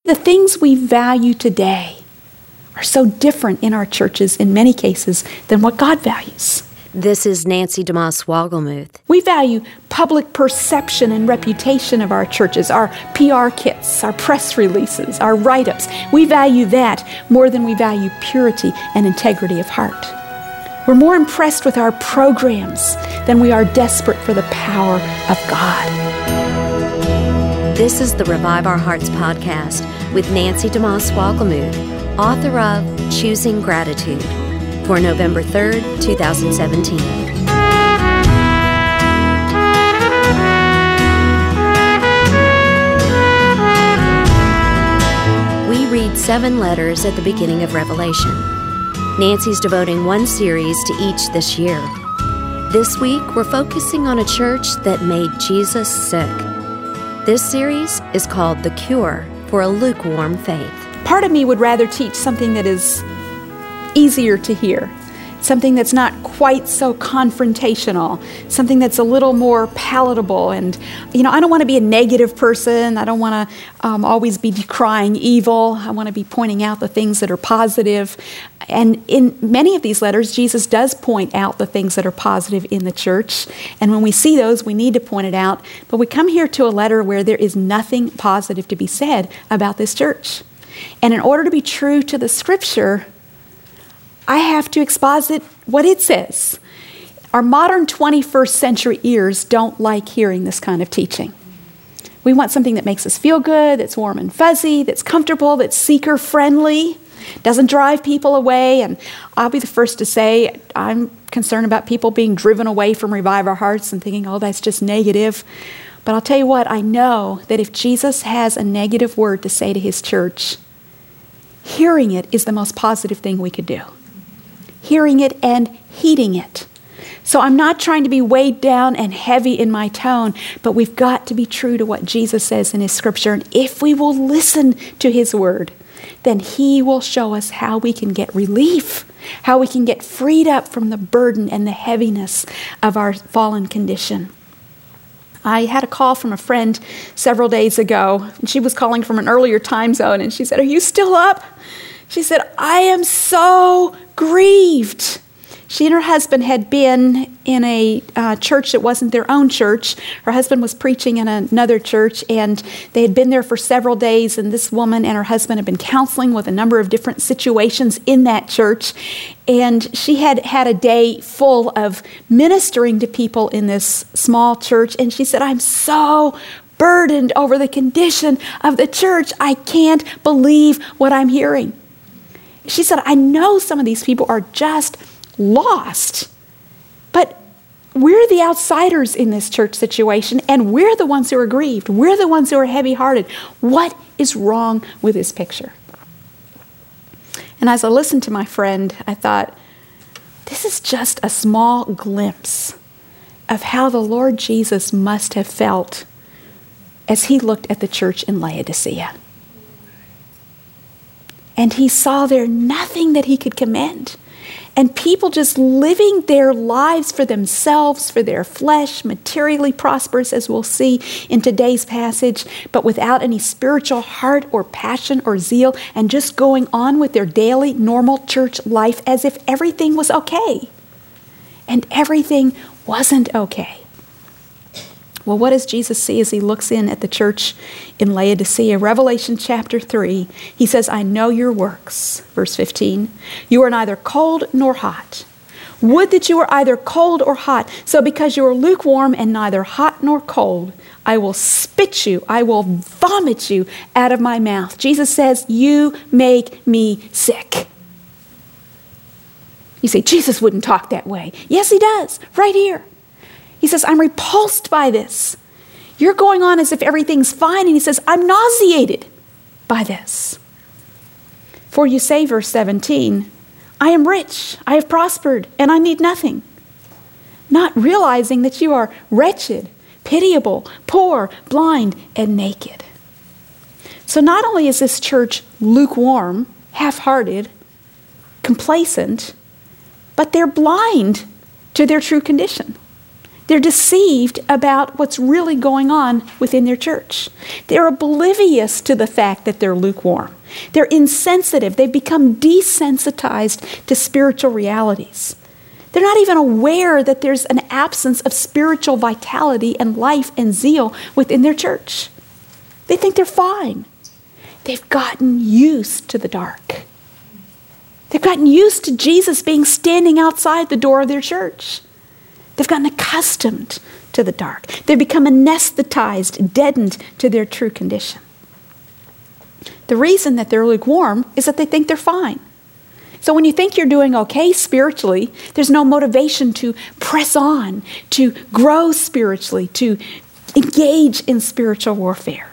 The things we value today are so different in our churches in many cases than what God values. This is Nancy DeMoss Wogelmuth. We value public perception and reputation of our churches, our PR kits, our press releases, our write-ups. We value that more than we value purity and integrity of heart. We're more impressed with our programs than we are desperate for the power of God. This is the Revive Our Hearts podcast with Nancy DeMoss Wogelmuth, author of Choosing Gratitude, for November 3rd, 2017. We read 7 letters at the beginning of Revelation. Nancy's devoting one series to each this year. This week, we're focusing on a church that made Jesus sick. This series is called The Cure for a Lukewarm Faith. Part of me would rather teach something that is easier to hear, something that's not quite so confrontational, something that's a little more palatable. And, I don't want to be a negative person. I don't want to always be decrying evil. I want to be pointing out the things that are positive. And in many of these letters, Jesus does point out the things that are positive in the church. And when we see those, we need to point it out. But we come here to a letter where there is nothing positive to be said about this church. And in order to be true to the Scripture, I have to exposit what it says. Our modern 21st century ears don't like hearing this kind of teaching. We want something that makes us feel good, that's warm and fuzzy, that's comfortable, that's seeker-friendly, doesn't drive people away. And I'll be the first to say I'm concerned about people being driven away from Revive Our Hearts and thinking, oh, that's just negative. But I'll tell you what, I know that if Jesus has a negative word to say to his church, hearing it is the most positive thing we could do. Hearing it and heeding it. So I'm not trying to be weighed down and heavy in my tone, but we've got to be true to what Jesus says in his Scripture. And if we will listen to his word, then he will show us how we can get relief, how we can get freed up from the burden and the heaviness of our fallen condition. I had a call from a friend several days ago, and she was calling from an earlier time zone, and she said, "Are you still up?" She said, "I am so grieved." She and her husband had been in a church that wasn't their own church. Her husband was preaching in another church, and they had been there for several days, and this woman and her husband had been counseling with a number of different situations in that church. And she had had a day full of ministering to people in this small church, and she said, "I'm so burdened over the condition of the church. I can't believe what I'm hearing." She said, "I know some of these people are just lost, but we're the outsiders in this church situation, and we're the ones who are grieved. We're the ones who are heavy-hearted. What is wrong with this picture?" And as I listened to my friend, I thought, this is just a small glimpse of how the Lord Jesus must have felt as he looked at the church in Laodicea. And he saw there nothing that he could commend. And people just living their lives for themselves, for their flesh, materially prosperous, as we'll see in today's passage, but without any spiritual heart or passion or zeal, and just going on with their daily, normal church life as if everything was okay. And everything wasn't okay. Well, what does Jesus see as he looks in at the church in Laodicea? Revelation chapter 3, he says, "I know your works," verse 15. "You are neither cold nor hot. Would that you were either cold or hot. So because you are lukewarm and neither hot nor cold, I will spit you, I will vomit you out of my mouth." Jesus says, "You make me sick." You say, Jesus wouldn't talk that way. Yes, he does, right here. He says, "I'm repulsed by this. You're going on as if everything's fine." And he says, "I'm nauseated by this. For you say," verse 17, "I am rich, I have prospered, and I need nothing." Not realizing that you are wretched, pitiable, poor, blind, and naked. So not only is this church lukewarm, half-hearted, complacent, but they're blind to their true condition. They're deceived about what's really going on within their church. They're oblivious to the fact that they're lukewarm. They're insensitive. They've become desensitized to spiritual realities. They're not even aware that there's an absence of spiritual vitality and life and zeal within their church. They think they're fine. They've gotten used to the dark. They've gotten used to Jesus being standing outside the door of their church. They've gotten accustomed to the dark. They've become anesthetized, deadened to their true condition. The reason that they're lukewarm is that they think they're fine. So when you think you're doing okay spiritually, there's no motivation to press on, to grow spiritually, to engage in spiritual warfare.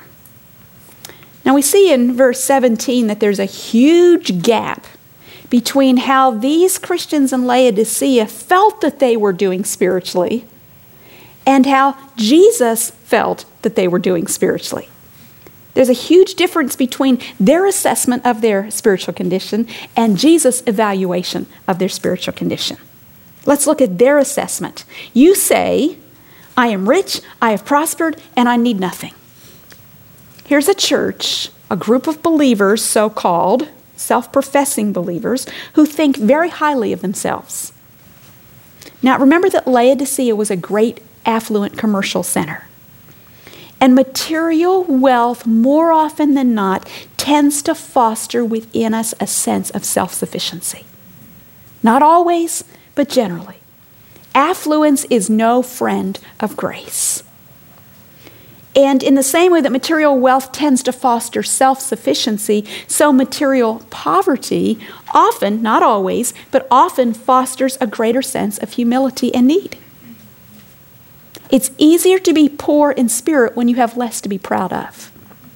Now we see in verse 17 that there's a huge gap between how these Christians in Laodicea felt that they were doing spiritually and how Jesus felt that they were doing spiritually. There's a huge difference between their assessment of their spiritual condition and Jesus' evaluation of their spiritual condition. Let's look at their assessment. You say, I am rich, I have prospered, and I need nothing. Here's a church, a group of believers, so-called, self-professing believers, who think very highly of themselves. Now remember that Laodicea was a great affluent commercial center. And material wealth, more often than not, tends to foster within us a sense of self-sufficiency. Not always, but generally. Affluence is no friend of grace. And in the same way that material wealth tends to foster self-sufficiency, so material poverty often, not always, but often fosters a greater sense of humility and need. It's easier to be poor in spirit when you have less to be proud of.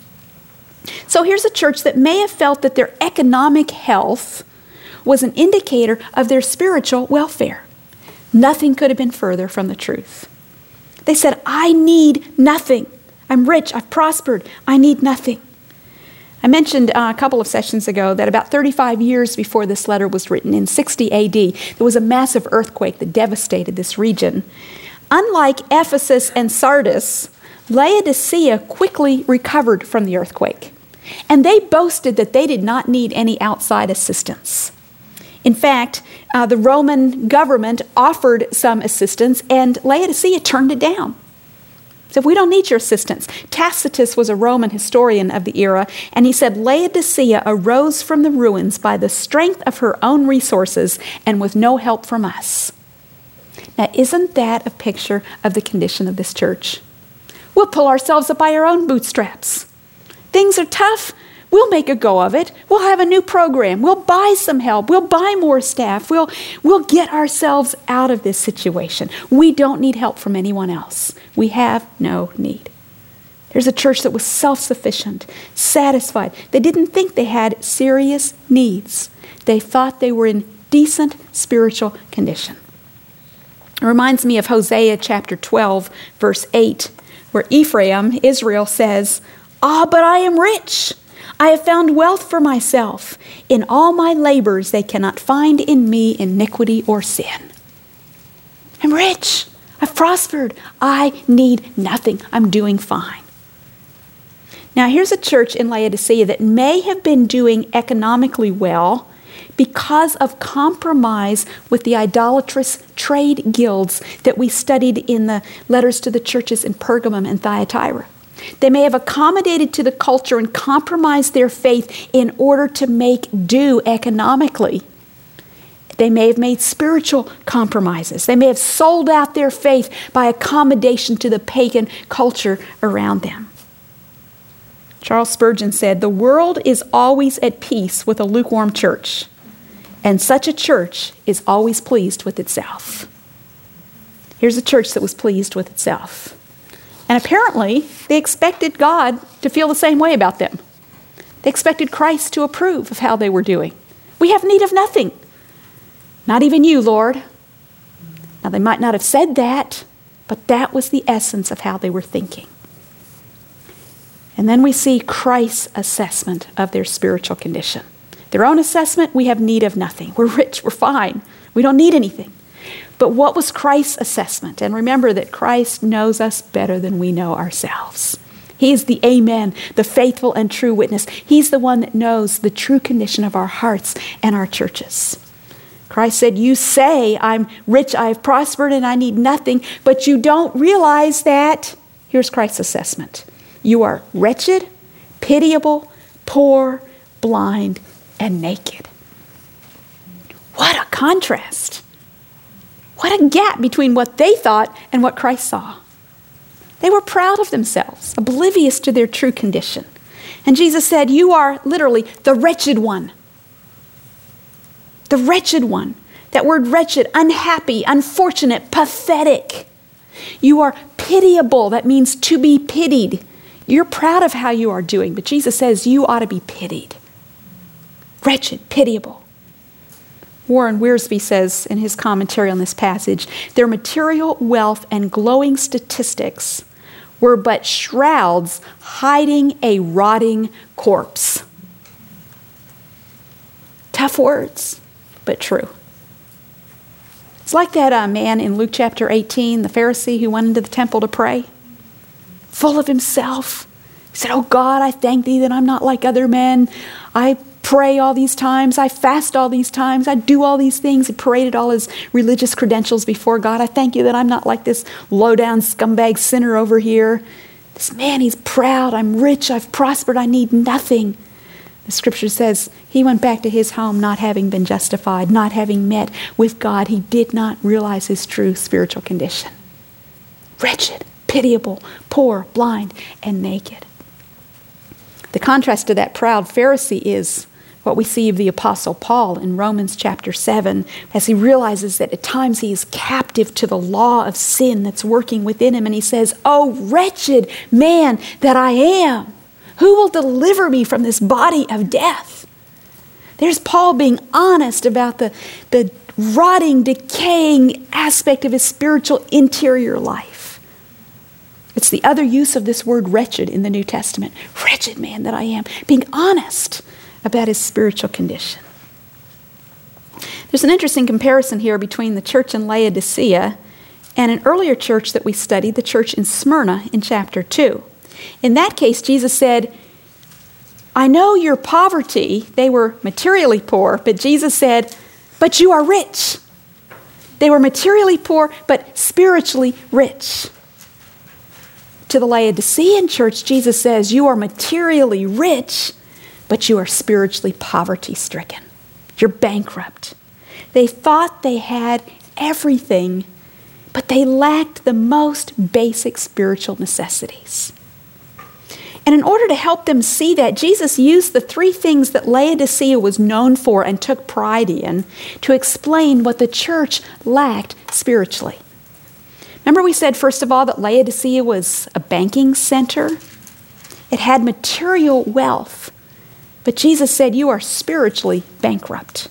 So here's a church that may have felt that their economic health was an indicator of their spiritual welfare. Nothing could have been further from the truth. They said, I need nothing. I'm rich, I've prospered, I need nothing. I mentioned a couple of sessions ago that about 35 years before this letter was written, in 60 AD, there was a massive earthquake that devastated this region. Unlike Ephesus and Sardis, Laodicea quickly recovered from the earthquake, and they boasted that they did not need any outside assistance. In fact, the Roman government offered some assistance, and Laodicea turned it down. So we don't need your assistance. Tacitus was a Roman historian of the era, and he said Laodicea arose from the ruins by the strength of her own resources and with no help from us. Now, isn't that a picture of the condition of this church? We'll pull ourselves up by our own bootstraps. Things are tough. We'll make a go of it. We'll have a new program. We'll buy some help. We'll buy more staff. We'll get ourselves out of this situation. We don't need help from anyone else. We have no need. There's a church that was self-sufficient, satisfied. They didn't think they had serious needs. They thought they were in decent spiritual condition. It reminds me of Hosea chapter 12, verse 8, where Ephraim, Israel, says, but I am rich. I have found wealth for myself. In all my labors, they cannot find in me iniquity or sin. I'm rich. I've prospered. I need nothing. I'm doing fine. Now, here's a church in Laodicea that may have been doing economically well because of compromise with the idolatrous trade guilds that we studied in the letters to the churches in Pergamum and Thyatira. They may have accommodated to the culture and compromised their faith in order to make do economically. They may have made spiritual compromises. They may have sold out their faith by accommodation to the pagan culture around them. Charles Spurgeon said, "The world is always at peace with a lukewarm church, and such a church is always pleased with itself." Here's a church that was pleased with itself. And apparently, they expected God to feel the same way about them. They expected Christ to approve of how they were doing. We have need of nothing. Not even you, Lord. Now, they might not have said that, but that was the essence of how they were thinking. And then we see Christ's assessment of their spiritual condition. Their own assessment, we have need of nothing. We're rich, we're fine. We don't need anything. But what was Christ's assessment? And remember that Christ knows us better than we know ourselves. He is the Amen, the faithful and true witness. He's the one that knows the true condition of our hearts and our churches. Christ said, you say, I'm rich, I have prospered, and I need nothing, but you don't realize that. Here's Christ's assessment. You are wretched, pitiable, poor, blind, and naked. What a contrast. What a gap between what they thought and what Christ saw. They were proud of themselves, oblivious to their true condition. And Jesus said, you are literally the wretched one. The wretched one. That word wretched, unhappy, unfortunate, pathetic. You are pitiable. That means to be pitied. You're proud of how you are doing, but Jesus says you ought to be pitied. Wretched, pitiable. Warren Wiersbe says in his commentary on this passage, their material wealth and glowing statistics were but shrouds hiding a rotting corpse. Tough words, but true. It's like that man in Luke chapter 18, the Pharisee who went into the temple to pray, full of himself. He said, oh God, I thank thee that I'm not like other men. I pray all these times. I fast all these times. I do all these things. He paraded all his religious credentials before God. I thank you that I'm not like this low-down scumbag sinner over here. This man, he's proud. I'm rich. I've prospered. I need nothing. The scripture says he went back to his home not having been justified, not having met with God. He did not realize his true spiritual condition. Wretched, pitiable, poor, blind, and naked. The contrast to that proud Pharisee is what we see of the Apostle Paul in Romans chapter 7, as he realizes that at times he is captive to the law of sin that's working within him. And he says, oh, wretched man that I am, who will deliver me from this body of death? There's Paul being honest about the rotting, decaying aspect of his spiritual interior life. It's the other use of this word wretched in the New Testament. Wretched man that I am, being honest about his spiritual condition. There's an interesting comparison here between the church in Laodicea and an earlier church that we studied, the church in Smyrna in chapter 2. In that case, Jesus said, I know your poverty. They were materially poor, but Jesus said, but you are rich. They were materially poor, but spiritually rich. To the Laodicean church, Jesus says, you are materially rich, but you are spiritually poverty-stricken. You're bankrupt. They thought they had everything, but they lacked the most basic spiritual necessities. And in order to help them see that, Jesus used the three things that Laodicea was known for and took pride in to explain what the church lacked spiritually. Remember we said, first of all, that Laodicea was a banking center? It had material wealth. But Jesus said, you are spiritually bankrupt.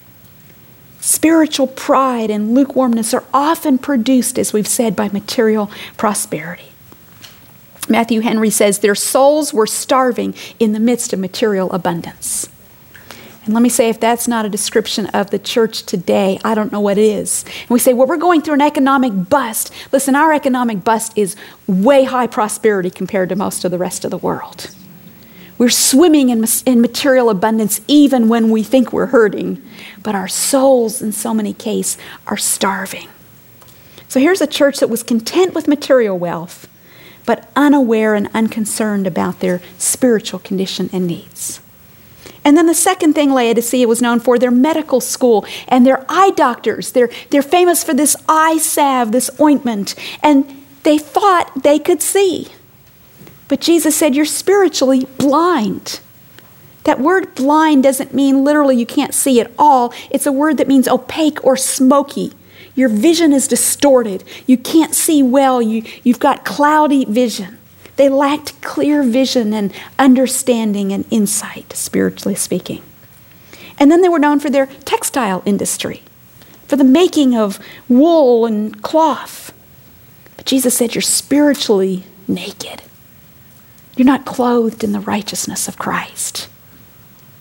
Spiritual pride and lukewarmness are often produced, as we've said, by material prosperity. Matthew Henry says, their souls were starving in the midst of material abundance. And let me say, if that's not a description of the church today, I don't know what is. And we say, well, we're going through an economic bust. Listen, our economic bust is way high prosperity compared to most of the rest of the world. We're swimming in material abundance even when we think we're hurting, but our souls in so many cases are starving. So here's a church that was content with material wealth, but unaware and unconcerned about their spiritual condition and needs. And then the second thing Laodicea was known for, their medical school and their eye doctors. They're famous for this eye salve, this ointment, and they thought they could see. But Jesus said, you're spiritually blind. That word blind doesn't mean literally you can't see at all. It's a word that means opaque or smoky. Your vision is distorted. You can't see well. You've got cloudy vision. They lacked clear vision and understanding and insight, spiritually speaking. And then they were known for their textile industry, for the making of wool and cloth. But Jesus said, you're spiritually naked. You're not clothed in the righteousness of Christ.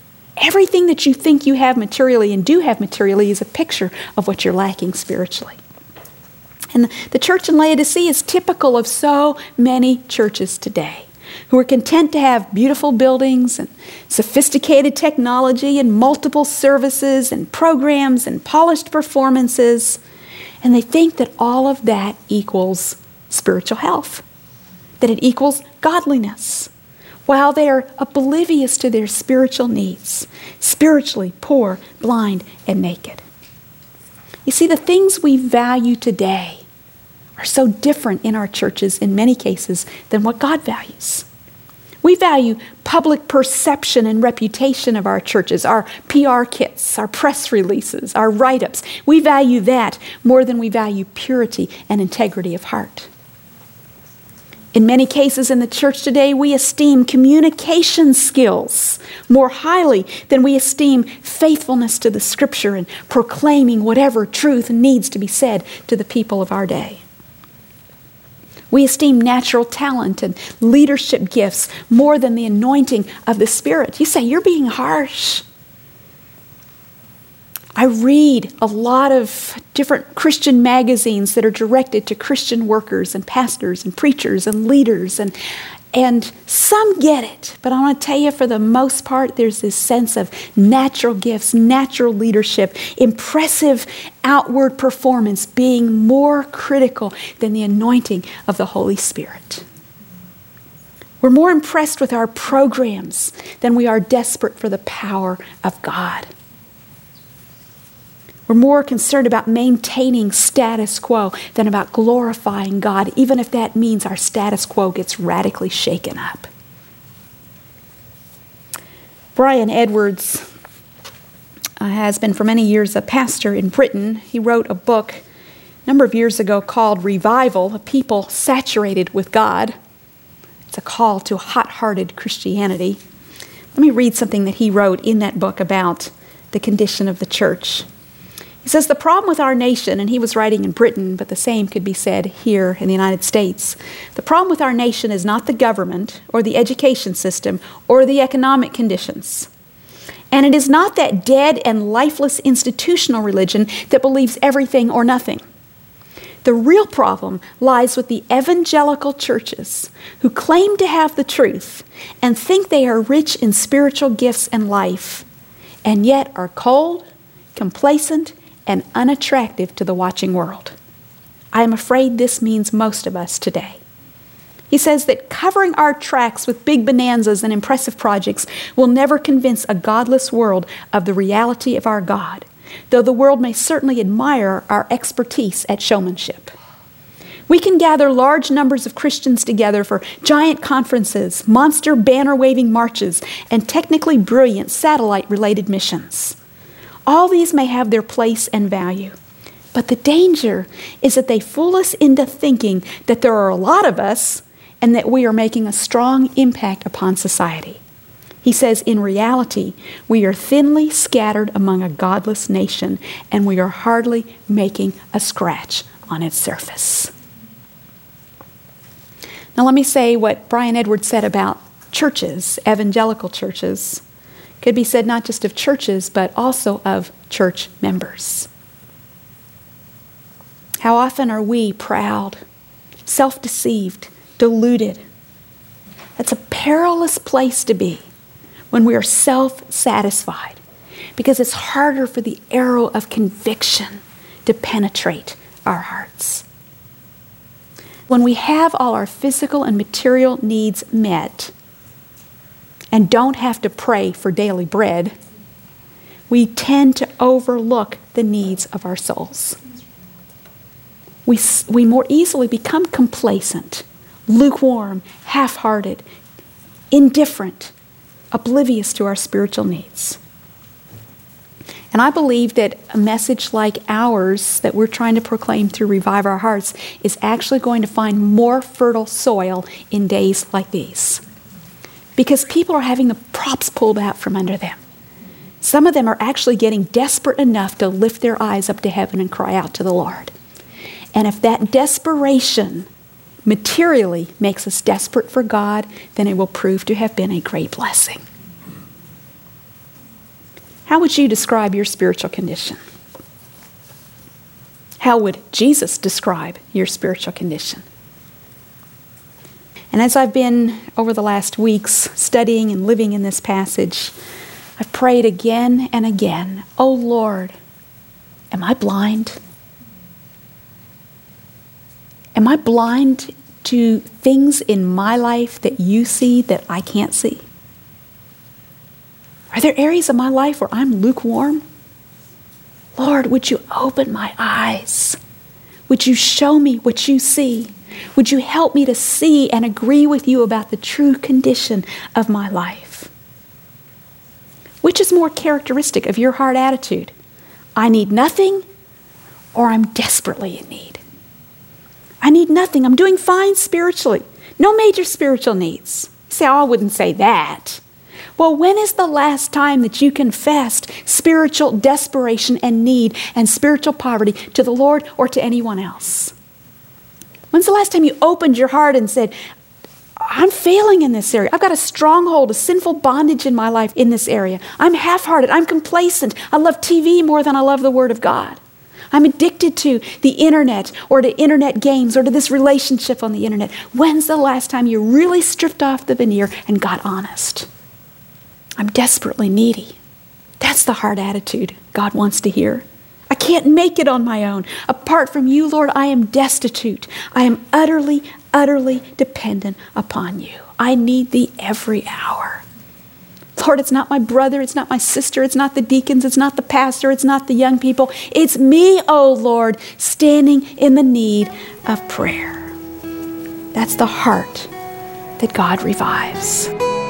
Everything that you think you have materially and do have materially is a picture of what you're lacking spiritually. And the church in Laodicea is typical of so many churches today who are content to have beautiful buildings and sophisticated technology and multiple services and programs and polished performances. And they think that all of that equals spiritual health, that it equals godliness, while they are oblivious to their spiritual needs, spiritually poor, blind, and naked. You see, the things we value today are so different in our churches in many cases than what God values. We value public perception and reputation of our churches, our PR kits, our press releases, our write-ups. We value that more than we value purity and integrity of heart. In many cases in the church today, we esteem communication skills more highly than we esteem faithfulness to the Scripture and proclaiming whatever truth needs to be said to the people of our day. We esteem natural talent and leadership gifts more than the anointing of the Spirit. You say, you're being harsh. I read a lot of different Christian magazines that are directed to Christian workers and pastors and preachers and leaders, and some get it. But I want to tell you, for the most part, there's this sense of natural gifts, natural leadership, impressive outward performance being more critical than the anointing of the Holy Spirit. We're more impressed with our programs than we are desperate for the power of God. We're more concerned about maintaining status quo than about glorifying God, even if that means our status quo gets radically shaken up. Brian Edwards has been for many years a pastor in Britain. He wrote a book a number of years ago called Revival, A People Saturated with God. It's a call to hot-hearted Christianity. Let me read something that he wrote in that book about the condition of the church. He says, the problem with our nation, and he was writing in Britain, but the same could be said here in the United States. The problem with our nation is not the government or the education system or the economic conditions. And it is not that dead and lifeless institutional religion that believes everything or nothing. The real problem lies with the evangelical churches who claim to have the truth and think they are rich in spiritual gifts and life, and yet are cold, complacent, and unattractive to the watching world. I am afraid this means most of us today. He says that covering our tracks with big bonanzas and impressive projects will never convince a godless world of the reality of our God, though the world may certainly admire our expertise at showmanship. We can gather large numbers of Christians together for giant conferences, monster banner-waving marches, and technically brilliant satellite-related missions. All these may have their place and value, but the danger is that they fool us into thinking that there are a lot of us and that we are making a strong impact upon society. He says, in reality, we are thinly scattered among a godless nation, and we are hardly making a scratch on its surface. Now let me say what Brian Edwards said about churches, evangelical churches. Could be said not just of churches, but also of church members. How often are we proud, self-deceived, deluded? That's a perilous place to be when we are self-satisfied, because it's harder for the arrow of conviction to penetrate our hearts. When we have all our physical and material needs met, and don't have to pray for daily bread, we tend to overlook the needs of our souls. We more easily become complacent, lukewarm, half-hearted, indifferent, oblivious to our spiritual needs. And I believe that a message like ours that we're trying to proclaim through Revive Our Hearts is actually going to find more fertile soil in days like these. Because people are having the props pulled out from under them. Some of them are actually getting desperate enough to lift their eyes up to heaven and cry out to the Lord. And if that desperation materially makes us desperate for God, then it will prove to have been a great blessing. How would you describe your spiritual condition? How would Jesus describe your spiritual condition? And as I've been over the last weeks studying and living in this passage, I've prayed again and again, "Oh Lord, am I blind? Am I blind to things in my life that you see that I can't see? Are there areas of my life where I'm lukewarm? Lord, would you open my eyes? Would you show me what you see? Would you help me to see and agree with you about the true condition of my life?" Which is more characteristic of your heart attitude? I need nothing, or I'm desperately in need? I need nothing. I'm doing fine spiritually. No major spiritual needs. You say, "Oh, I wouldn't say that." Well, when is the last time that you confessed spiritual desperation and need and spiritual poverty to the Lord or to anyone else? When's the last time you opened your heart and said, "I'm failing in this area. I've got a stronghold, a sinful bondage in my life in this area. I'm half-hearted. I'm complacent. I love TV more than I love the Word of God. I'm addicted to the internet or to internet games or to this relationship on the internet." When's the last time you really stripped off the veneer and got honest? I'm desperately needy. That's the heart attitude God wants to hear. I can't make it on my own. Apart from you, Lord, I am destitute. I am utterly, utterly dependent upon you. I need thee every hour. Lord, it's not my brother, it's not my sister, it's not the deacons, it's not the pastor, it's not the young people. It's me, oh Lord, standing in the need of prayer. That's the heart that God revives.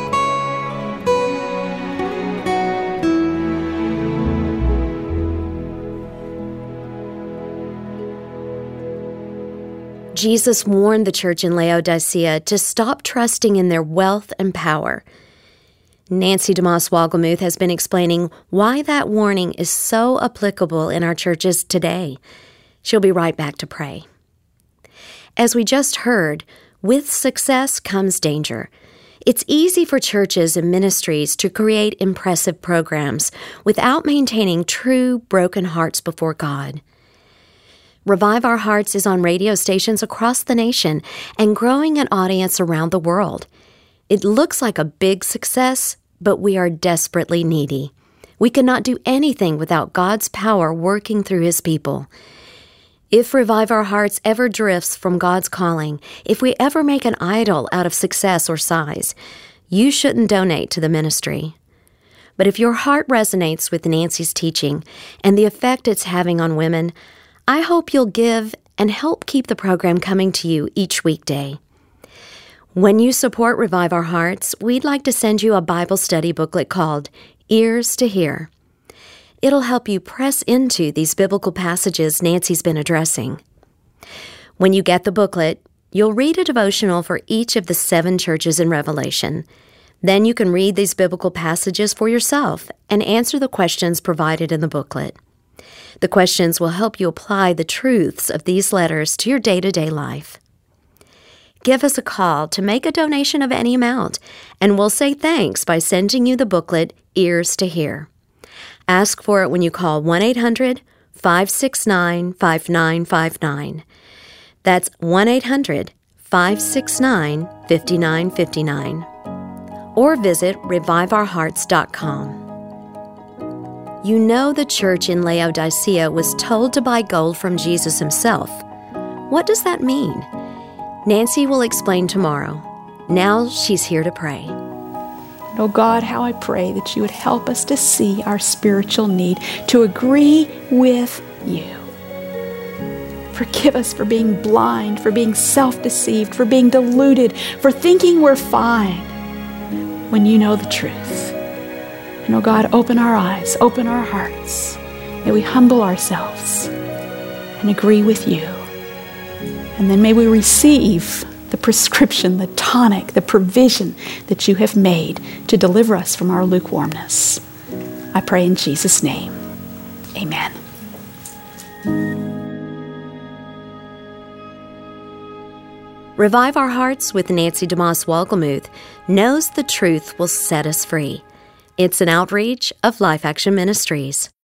Jesus warned the church in Laodicea to stop trusting in their wealth and power. Nancy DeMoss Wogelmuth has been explaining why that warning is so applicable in our churches today. She'll be right back to pray. As we just heard, with success comes danger. It's easy for churches and ministries to create impressive programs without maintaining true broken hearts before God. Revive Our Hearts is on radio stations across the nation and growing an audience around the world. It looks like a big success, but we are desperately needy. We cannot do anything without God's power working through His people. If Revive Our Hearts ever drifts from God's calling, if we ever make an idol out of success or size, you shouldn't donate to the ministry. But if your heart resonates with Nancy's teaching and the effect it's having on women, I hope you'll give and help keep the program coming to you each weekday. When you support Revive Our Hearts, we'd like to send you a Bible study booklet called Ears to Hear. It'll help you press into these biblical passages Nancy's been addressing. When you get the booklet, you'll read a devotional for each of the 7 churches in Revelation. Then you can read these biblical passages for yourself and answer the questions provided in the booklet. The questions will help you apply the truths of these letters to your day-to-day life. Give us a call to make a donation of any amount, and we'll say thanks by sending you the booklet, Ears to Hear. Ask for it when you call 1-800-569-5959. That's 1-800-569-5959. Or visit reviveourhearts.com. You know the church in Laodicea was told to buy gold from Jesus Himself. What does that mean? Nancy will explain tomorrow. Now she's here to pray. Oh God, how I pray that you would help us to see our spiritual need, to agree with you. Forgive us for being blind, for being self-deceived, for being deluded, for thinking we're fine when you know the truth. And oh God, open our eyes, open our hearts. May we humble ourselves and agree with you. And then may we receive the prescription, the tonic, the provision that you have made to deliver us from our lukewarmness. I pray in Jesus' name. Amen. Revive Our Hearts with Nancy DeMoss Wogelmuth knows the truth will set us free. It's an outreach of Life Action Ministries.